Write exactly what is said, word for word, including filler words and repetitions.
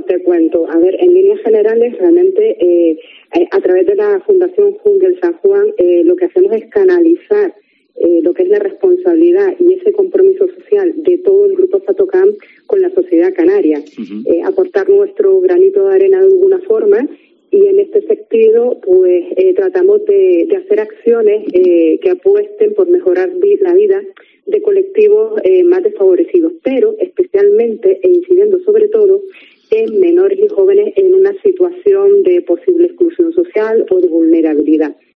te cuento. A ver, en líneas generales, realmente, eh, a través de la Fundación Jungel San Juan, eh, lo que hacemos es canalizar eh, lo que es la responsabilidad y ese compromiso social de todo el Grupo Fatocam con la sociedad canaria. Uh-huh. Eh, aportar nuestro granito de arena de alguna forma, y en este sentido, pues, eh, tratamos de, de hacer acciones eh, que apuesten por mejorar vi- la vida de colectivos eh, más desfavorecidos, pero especialmente e incidiendo sobre todo en menores y jóvenes en una situación de posible exclusión social o de vulnerabilidad.